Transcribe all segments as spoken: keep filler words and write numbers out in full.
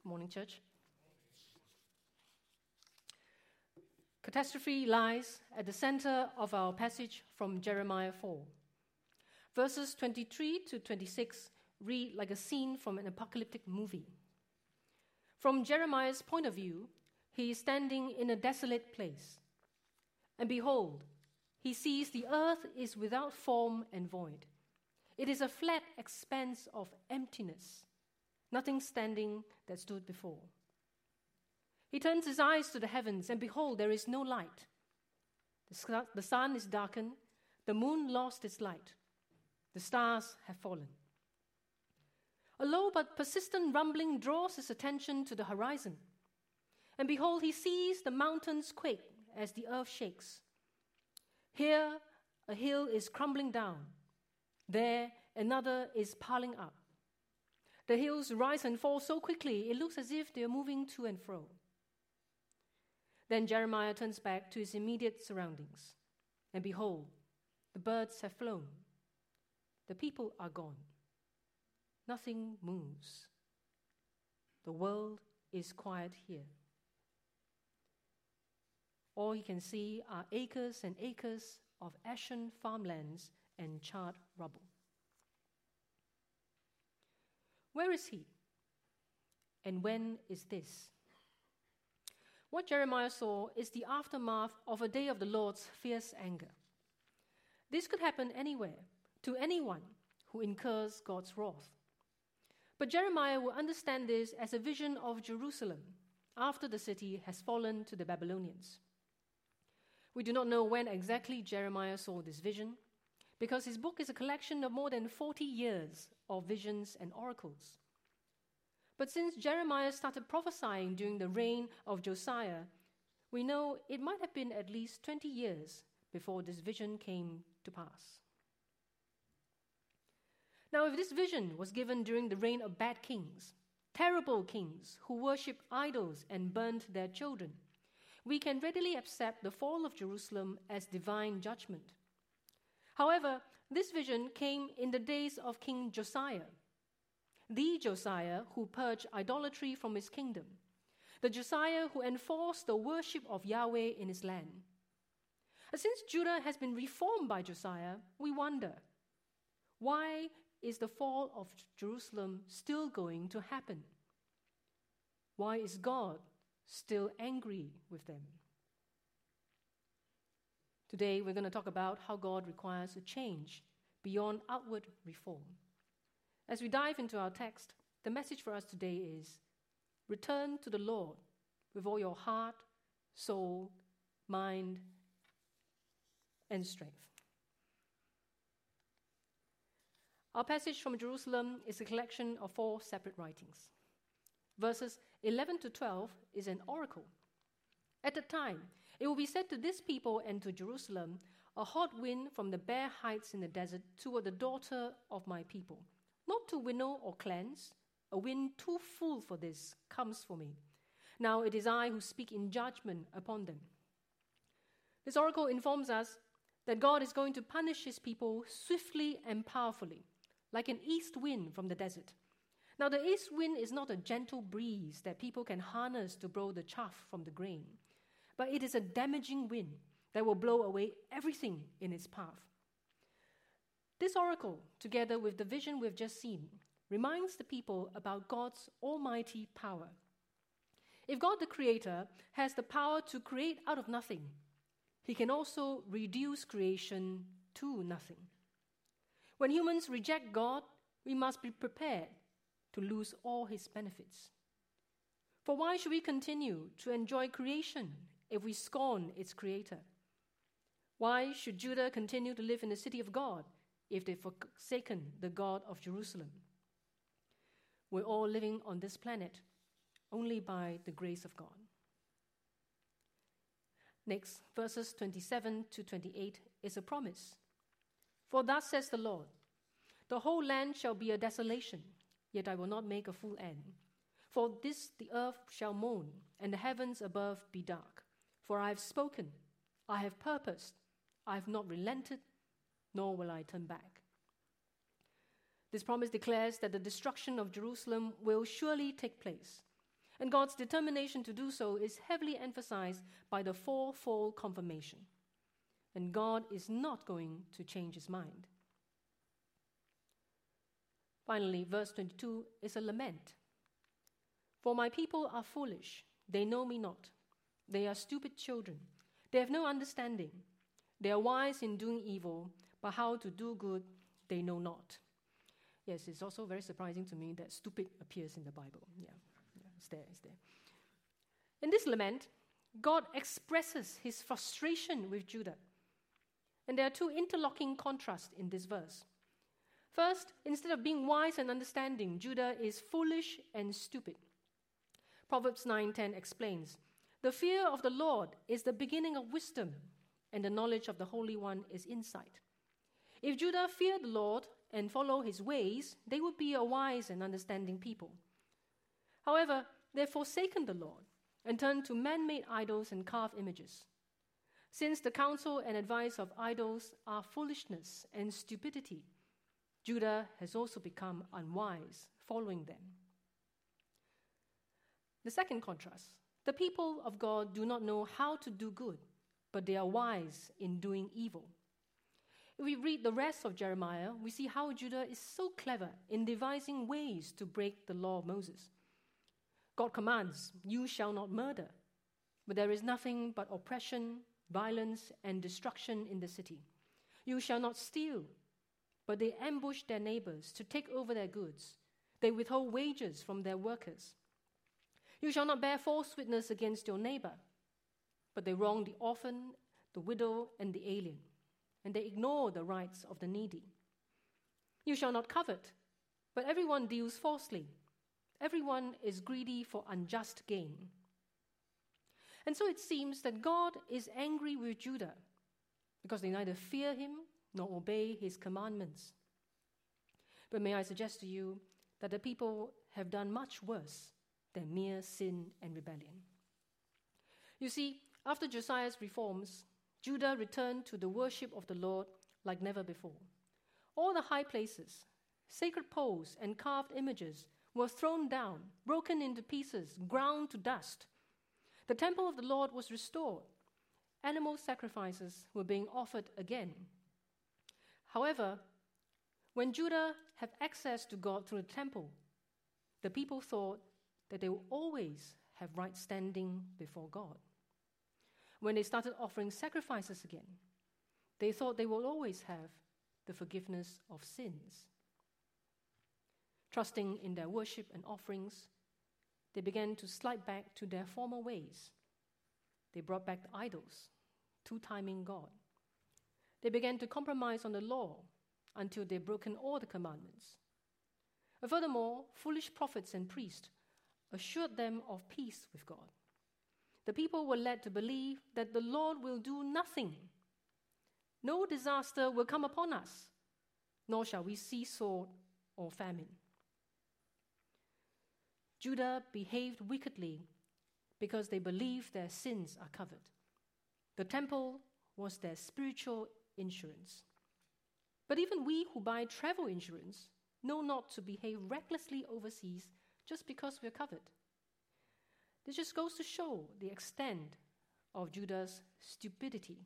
Morning, church. Catastrophe lies at the center of our passage from Jeremiah four. Verses twenty-three to twenty-six read like a scene from an apocalyptic movie. From Jeremiah's point of view, he is standing in a desolate place. And behold, he sees the earth is without form and void. It is a flat expanse of emptiness, nothing standing that stood before. He turns his eyes to the heavens, and behold, there is no light. The sun is darkened, the moon lost its light, the stars have fallen. A low but persistent rumbling draws his attention to the horizon. And behold, he sees the mountains quake as the earth shakes. Here, a hill is crumbling down. There, another is piling up. The hills rise and fall so quickly, it looks as if they are moving to and fro. Then Jeremiah turns back to his immediate surroundings. And behold, the birds have flown. The people are gone. Nothing moves. The world is quiet here. All he can see are acres and acres of ashen farmlands and charred rubble. Where is he? And when is this? What Jeremiah saw is the aftermath of a day of the Lord's fierce anger. This could happen anywhere, to anyone who incurs God's wrath. But Jeremiah will understand this as a vision of Jerusalem after the city has fallen to the Babylonians. We do not know when exactly Jeremiah saw this vision, because his book is a collection of more than forty years of visions and oracles. But since Jeremiah started prophesying during the reign of Josiah, we know it might have been at least twenty years before this vision came to pass. Now, if this vision was given during the reign of bad kings, terrible kings who worshipped idols and burned their children, we can readily accept the fall of Jerusalem as divine judgment. However, this vision came in the days of King Josiah, the Josiah who purged idolatry from his kingdom, the Josiah who enforced the worship of Yahweh in his land. And since Judah has been reformed by Josiah, we wonder, why is the fall of Jerusalem still going to happen? Why is God still angry with them? Today, we're going to talk about how God requires a change beyond outward reform. As we dive into our text, the message for us today is, return to the Lord with all your heart, soul, mind, and strength. Our passage from Jerusalem is a collection of four separate writings. Verses eleven to twelve is an oracle. At the time, it will be said to this people and to Jerusalem, a hot wind from the bare heights in the desert toward the daughter of my people. Not to winnow or cleanse, a wind too full for this comes for me. Now it is I who speak in judgment upon them. This oracle informs us that God is going to punish his people swiftly and powerfully, like an east wind from the desert. Now the east wind is not a gentle breeze that people can harness to blow the chaff from the grain, but it is a damaging wind that will blow away everything in its path. This oracle, together with the vision we've just seen, reminds the people about God's almighty power. If God the Creator has the power to create out of nothing, he can also reduce creation to nothing. When humans reject God, we must be prepared to lose all his benefits. For why should we continue to enjoy creation if we scorn its creator? Why should Judah continue to live in the city of God if they've forsaken the God of Jerusalem? We're all living on this planet only by the grace of God. Next, verses twenty-seven to twenty-eight is a promise. For thus says the Lord, the whole land shall be a desolation, yet I will not make a full end. For this the earth shall moan, and the heavens above be dark. For I have spoken, I have purposed, I have not relented, nor will I turn back. This promise declares that the destruction of Jerusalem will surely take place. And God's determination to do so is heavily emphasized by the fourfold confirmation. And God is not going to change his mind. Finally, verse twenty-two is a lament. For my people are foolish, they know me not. They are stupid children. They have no understanding. They are wise in doing evil, but how to do good they know not. Yes, it's also very surprising to me that stupid appears in the Bible. Yeah, yeah it's there, it's there. In this lament, God expresses his frustration with Judah. And there are two interlocking contrasts in this verse. First, instead of being wise and understanding, Judah is foolish and stupid. Proverbs nine ten explains, the fear of the Lord is the beginning of wisdom, and the knowledge of the Holy One is insight. If Judah feared the Lord and followed his ways, they would be a wise and understanding people. However, they have forsaken the Lord and turned to man-made idols and carved images. Since the counsel and advice of idols are foolishness and stupidity, Judah has also become unwise, following them. The second contrast, the people of God do not know how to do good, but they are wise in doing evil. If we read the rest of Jeremiah, we see how Judah is so clever in devising ways to break the law of Moses. God commands, you shall not murder, but there is nothing but oppression, violence, and destruction in the city. You shall not steal, but they ambush their neighbors to take over their goods. They withhold wages from their workers. You shall not bear false witness against your neighbor, but they wrong the orphan, the widow, and the alien, and they ignore the rights of the needy. You shall not covet, but everyone deals falsely. Everyone is greedy for unjust gain. And so it seems that God is angry with Judah because they neither fear him nor obey his commandments. But may I suggest to you that the people have done much worse than mere sin and rebellion. You see, after Josiah's reforms, Judah returned to the worship of the Lord like never before. All the high places, sacred poles, and carved images were thrown down, broken into pieces, ground to dust. The temple of the Lord was restored. Animal sacrifices were being offered again. However, when Judah had access to God through the temple, the people thought that they will always have right standing before God. When they started offering sacrifices again, they thought they will always have the forgiveness of sins. Trusting in their worship and offerings, they began to slide back to their former ways. They brought back the idols, two-timing God. They began to compromise on the law until they'd broken all the commandments. And furthermore, foolish prophets and priests assured them of peace with God. The people were led to believe that the Lord will do nothing. No disaster will come upon us, nor shall we see sword or famine. Judah behaved wickedly because they believed their sins are covered. The temple was their spiritual insurance. But even we who buy travel insurance know not to behave recklessly overseas just because we're covered. This just goes to show the extent of Judah's stupidity.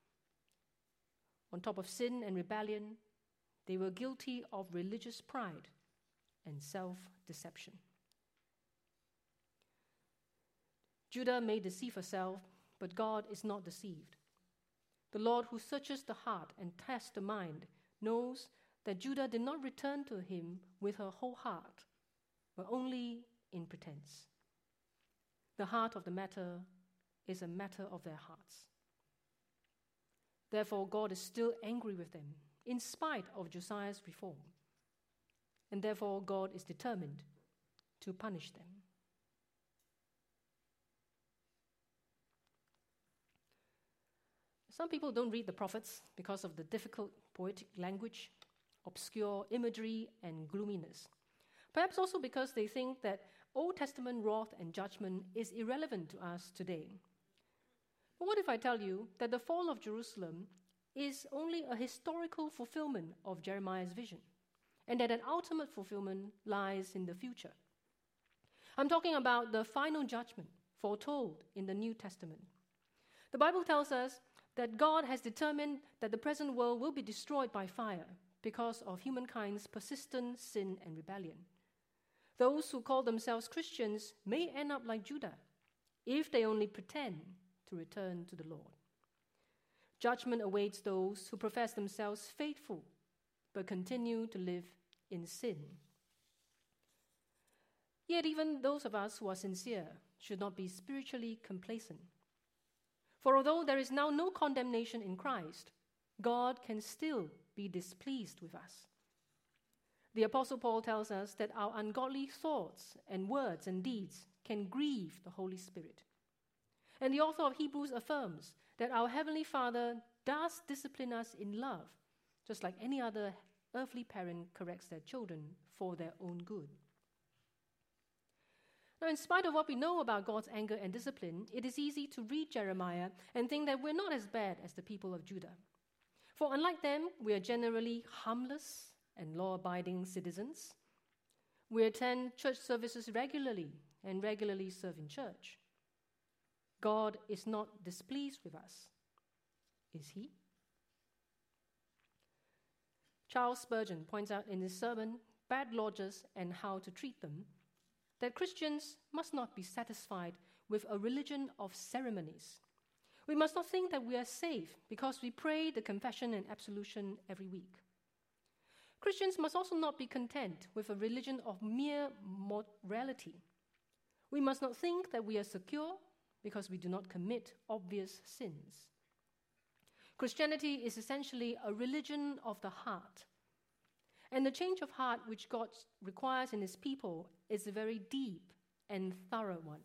On top of sin and rebellion, they were guilty of religious pride and self-deception. Judah may deceive herself, but God is not deceived. The Lord who searches the heart and tests the mind knows that Judah did not return to him with her whole heart, but only in pretense. The heart of the matter is a matter of their hearts. Therefore, God is still angry with them, in spite of Josiah's reform. And therefore, God is determined to punish them. Some people don't read the prophets because of the difficult poetic language, obscure imagery, and gloominess. Perhaps also because they think that Old Testament wrath and judgment is irrelevant to us today. But what if I tell you that the fall of Jerusalem is only a historical fulfillment of Jeremiah's vision, and that an ultimate fulfillment lies in the future? I'm talking about the final judgment foretold in the New Testament. The Bible tells us that God has determined that the present world will be destroyed by fire because of humankind's persistent sin and rebellion. Those who call themselves Christians may end up like Judah if they only pretend to return to the Lord. Judgment awaits those who profess themselves faithful but continue to live in sin. Yet even those of us who are sincere should not be spiritually complacent. For although there is now no condemnation in Christ, God can still be displeased with us. The Apostle Paul tells us that our ungodly thoughts and words and deeds can grieve the Holy Spirit. And the author of Hebrews affirms that our Heavenly Father does discipline us in love, just like any other earthly parent corrects their children for their own good. Now, in spite of what we know about God's anger and discipline, it is easy to read Jeremiah and think that we're not as bad as the people of Judah. For unlike them, we are generally harmless and law-abiding citizens. We attend church services regularly and regularly serve in church. God is not displeased with us, is he? Charles Spurgeon points out in his sermon, Bad Lodgers and How to Treat Them, that Christians must not be satisfied with a religion of ceremonies. We must not think that we are safe because we pray the confession and absolution every week. Christians must also not be content with a religion of mere morality. We must not think that we are secure because we do not commit obvious sins. Christianity is essentially a religion of the heart. And the change of heart which God requires in his people is a very deep and thorough one.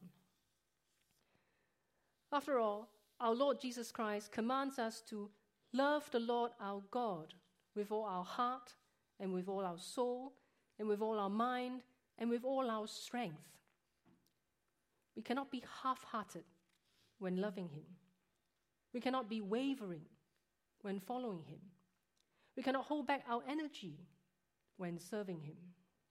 After all, our Lord Jesus Christ commands us to love the Lord our God with all our heart and with all our soul and with all our mind and with all our strength. We cannot be half-hearted when loving him. We cannot be wavering when following him. We cannot hold back our energy when serving him.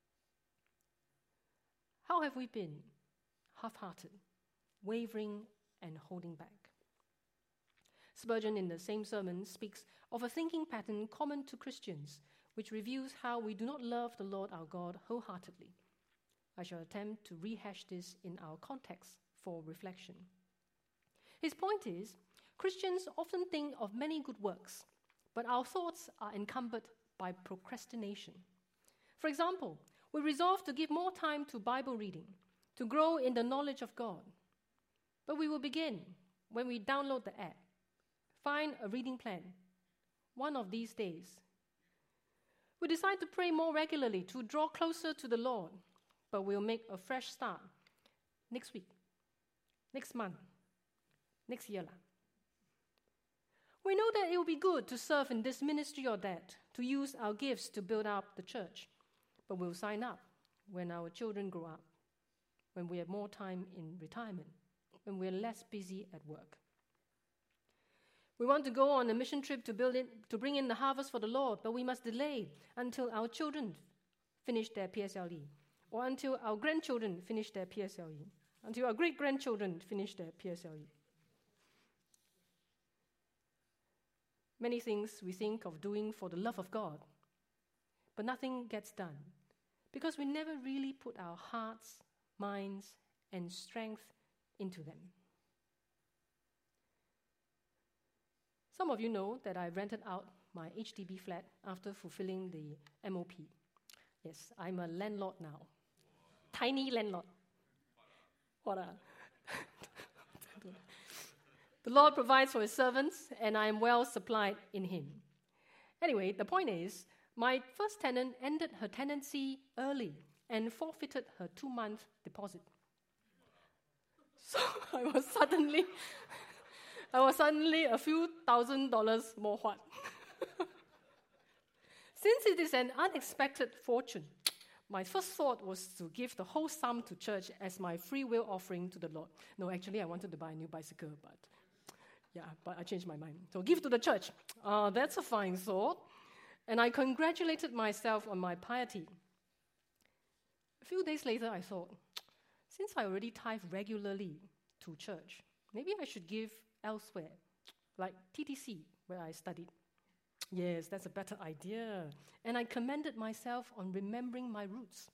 How have we been half-hearted, wavering, and holding back? Spurgeon, in the same sermon, speaks of a thinking pattern common to Christians, which reveals how we do not love the Lord our God wholeheartedly. I shall attempt to rehash this in our context for reflection. His point is, Christians often think of many good works, but our thoughts are encumbered by procrastination. For example, we resolve to give more time to Bible reading, to grow in the knowledge of God. But we will begin when we download the app, find a reading plan, one of these days. We decide to pray more regularly, to draw closer to the Lord, but we'll make a fresh start next week, next month, next year. We know that it will be good to serve in this ministry or that, to use our gifts to build up the church. But we'll sign up when our children grow up, when we have more time in retirement, when we're less busy at work. We want to go on a mission trip to build it, to bring in the harvest for the Lord, but we must delay until our children finish their P S L E, or until our grandchildren finish their P S L E, until our great-grandchildren finish their P S L E. Many things we think of doing for the love of God, but nothing gets done because we never really put our hearts, minds, and strength into them. Some of you know that I rented out my H D B flat after fulfilling the M O P. Yes, I'm a landlord now. Tiny landlord. What a... The Lord provides for his servants, and I am well supplied in him. Anyway, the point is, my first tenant ended her tenancy early and forfeited her two-month deposit. So I was suddenly, I was suddenly a few thousand dollars more what. Since it is an unexpected fortune, my first thought was to give the whole sum to church as my free will offering to the Lord. No, actually, I wanted to buy a new bicycle, but yeah, but I changed my mind. So give to the church. Uh, that's a fine thought. And I congratulated myself on my piety. A few days later, I thought, since I already tithe regularly to church, maybe I should give elsewhere, like T T C, where I studied. Yes, that's a better idea. And I commended myself on remembering my roots.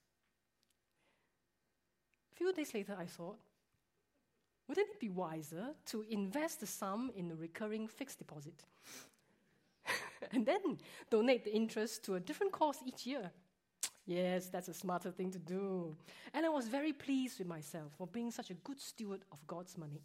A few days later, I thought, wouldn't it be wiser to invest the sum in a recurring fixed deposit and then donate the interest to a different cause each year? Yes, that's a smarter thing to do. And I was very pleased with myself for being such a good steward of God's money.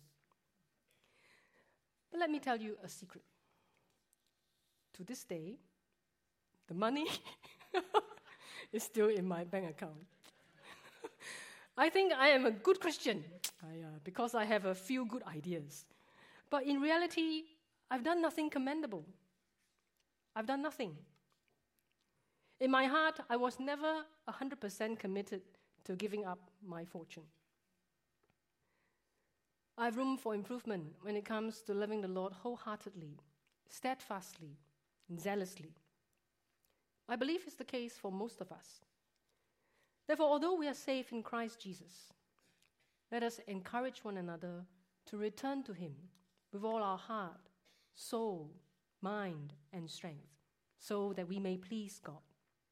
But let me tell you a secret. To this day, the money is still in my bank account. I think I am a good Christian I, uh, because I have a few good ideas. But in reality, I've done nothing commendable. I've done nothing. In my heart, I was never one hundred percent committed to giving up my fortune. I have room for improvement when it comes to loving the Lord wholeheartedly, steadfastly, and zealously. I believe it's the case for most of us. Therefore, although we are safe in Christ Jesus, let us encourage one another to return to Him with all our heart, soul, mind, and strength, so that we may please God.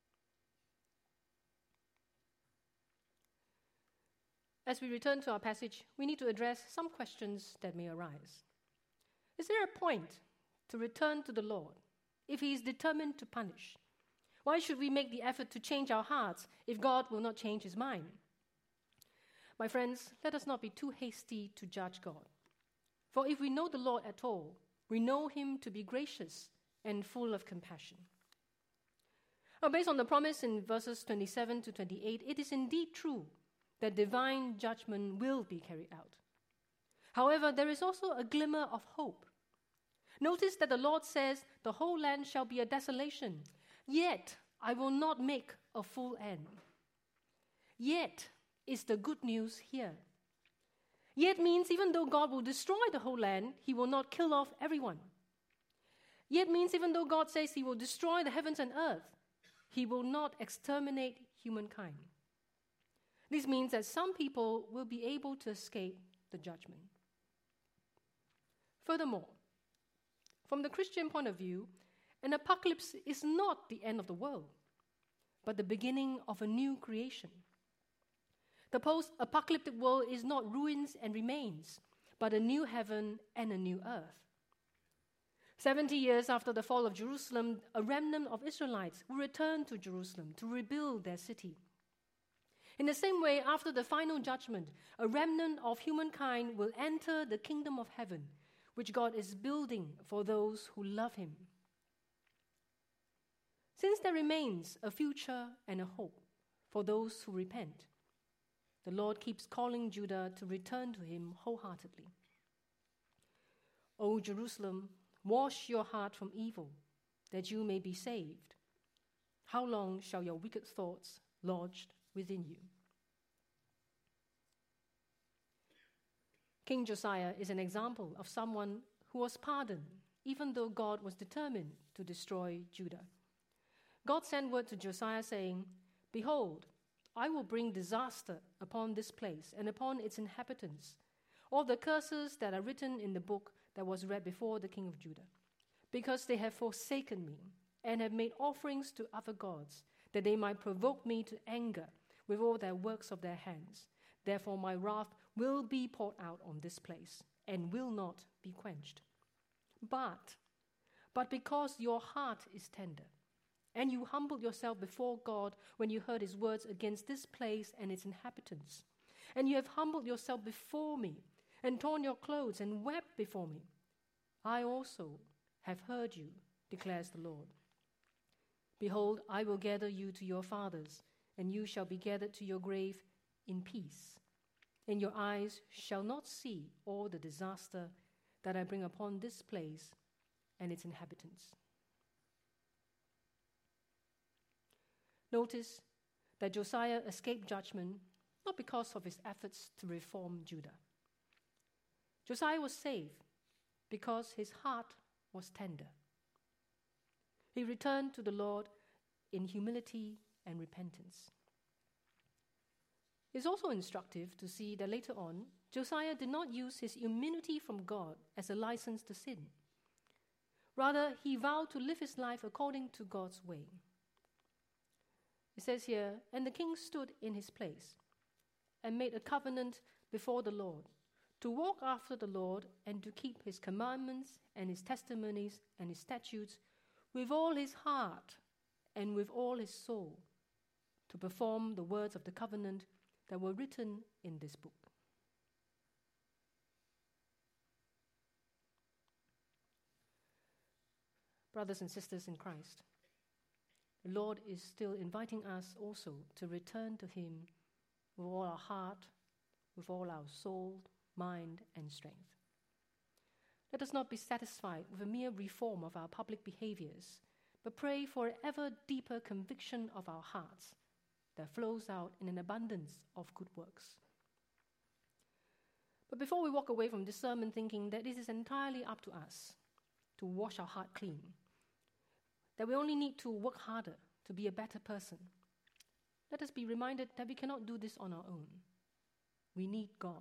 As we return to our passage, we need to address some questions that may arise. Is there a point to return to the Lord if He is determined to punish? Why should we make the effort to change our hearts if God will not change His mind? My friends, let us not be too hasty to judge God. For if we know the Lord at all, we know Him to be gracious and full of compassion. Now, based on the promise in verses twenty-seven to twenty-eight, it is indeed true that divine judgment will be carried out. However, there is also a glimmer of hope. Notice that the Lord says, "The whole land shall be a desolation, yet I will not make a full end." Yet is the good news here. Yet means even though God will destroy the whole land, He will not kill off everyone. Yet means even though God says He will destroy the heavens and earth, He will not exterminate humankind. This means that some people will be able to escape the judgment. Furthermore, from the Christian point of view, an apocalypse is not the end of the world, but the beginning of a new creation. The post-apocalyptic world is not ruins and remains, but a new heaven and a new earth. Seventy years after the fall of Jerusalem, a remnant of Israelites will return to Jerusalem to rebuild their city. In the same way, after the final judgment, a remnant of humankind will enter the kingdom of heaven, which God is building for those who love Him. Since there remains a future and a hope for those who repent, the Lord keeps calling Judah to return to Him wholeheartedly. O Jerusalem, wash your heart from evil, that you may be saved. How long shall your wicked thoughts lodge within you? King Josiah is an example of someone who was pardoned, even though God was determined to destroy Judah. God sent word to Josiah saying, "Behold, I will bring disaster upon this place and upon its inhabitants, all the curses that are written in the book that was read before the king of Judah, because they have forsaken me and have made offerings to other gods, that they might provoke me to anger with all their works of their hands. Therefore my wrath will be poured out on this place and will not be quenched. But, but because your heart is tender, and you humbled yourself before God when you heard His words against this place and its inhabitants, and you have humbled yourself before me, and torn your clothes and wept before me, I also have heard you, declares the Lord. Behold, I will gather you to your fathers, and you shall be gathered to your grave in peace. And your eyes shall not see all the disaster that I bring upon this place and its inhabitants." Notice that Josiah escaped judgment not because of his efforts to reform Judah. Josiah was saved because his heart was tender. He returned to the Lord in humility and repentance. It's also instructive to see that later on, Josiah did not use his immunity from God as a license to sin. Rather, he vowed to live his life according to God's way. It says here, "And the king stood in his place and made a covenant before the Lord, to walk after the Lord and to keep his commandments and his testimonies and his statutes with all his heart and with all his soul, to perform the words of the covenant that were written in this book." Brothers and sisters in Christ, the Lord is still inviting us also to return to him with all our heart, with all our soul, mind, and strength. Let us not be satisfied with a mere reform of our public behaviors, but pray for an ever deeper conviction of our hearts that flows out in an abundance of good works. But before we walk away from this sermon thinking that it is entirely up to us to wash our heart clean, that we only need to work harder to be a better person, let us be reminded that we cannot do this on our own. We need God.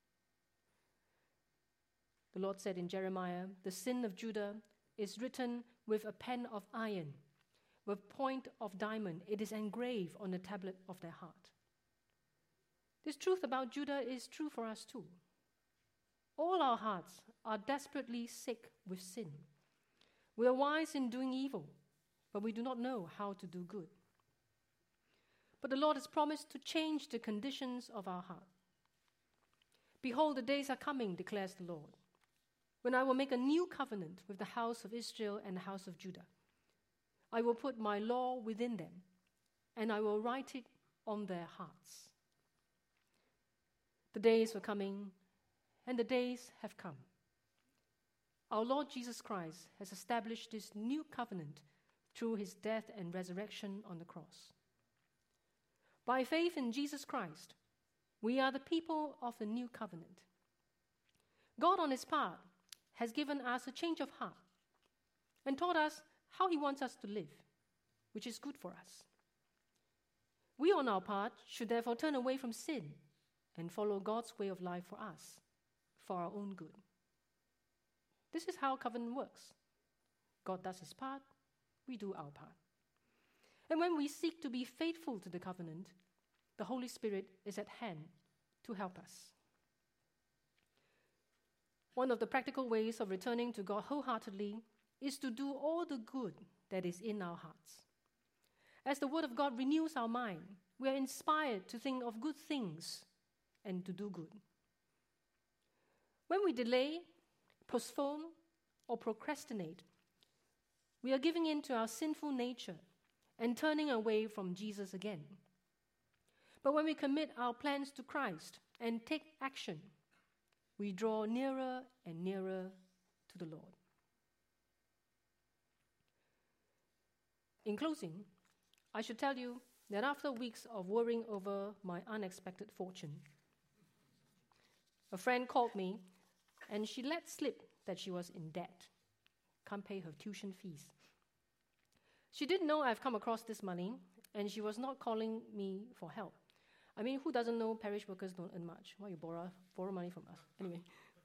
The Lord said in Jeremiah, "The sin of Judah is written with a pen of iron, with point of diamond. It is engraved on the tablet of their heart." This truth about Judah is true for us too. All our hearts are desperately sick with sin. We are wise in doing evil, but we do not know how to do good. But the Lord has promised to change the conditions of our heart. "Behold, the days are coming," declares the Lord, "when I will make a new covenant with the house of Israel and the house of Judah. I will put my law within them, and I will write it on their hearts." The days were coming, and the days have come. Our Lord Jesus Christ has established this new covenant through his death and resurrection on the cross. By faith in Jesus Christ, we are the people of the new covenant. God, on his part, has given us a change of heart and taught us how he wants us to live, which is good for us. We, on our part, should therefore turn away from sin and follow God's way of life for us, for our own good. This is how covenant works. God does his part, we do our part. And when we seek to be faithful to the covenant, the Holy Spirit is at hand to help us. One of the practical ways of returning to God wholeheartedly is to do all the good that is in our hearts. As the Word of God renews our mind, we are inspired to think of good things and to do good. When we delay, postpone, or procrastinate, we are giving in to our sinful nature and turning away from Jesus again. But when we commit our plans to Christ and take action, we draw nearer and nearer to the Lord. In closing, I should tell you that after weeks of worrying over my unexpected fortune, a friend called me and she let slip that she was in debt, can't pay her tuition fees. She didn't know I've come across this money, and she was not calling me for help. I mean, who doesn't know parish workers don't earn much? Why you borrow, borrow money from us? Anyway,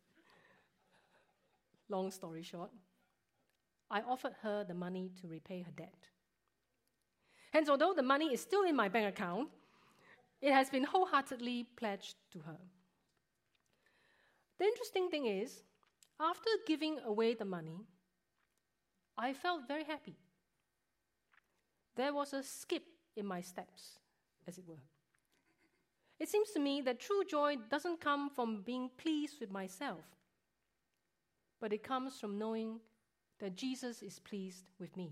long story short, I offered her the money to repay her debt. Hence, although the money is still in my bank account, it has been wholeheartedly pledged to her. The interesting thing is, after giving away the money, I felt very happy. There was a skip in my steps, as it were. It seems to me that true joy doesn't come from being pleased with myself, but it comes from knowing that Jesus is pleased with me.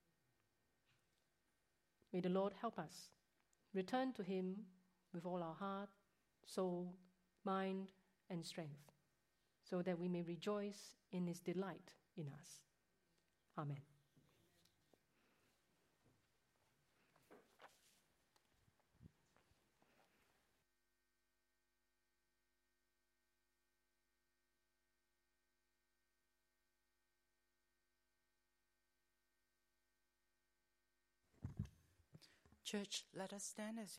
May the Lord help us return to him with all our heart, soul, mind, and strength, so that we may rejoice in his delight in us. Amen. Church, let us stand as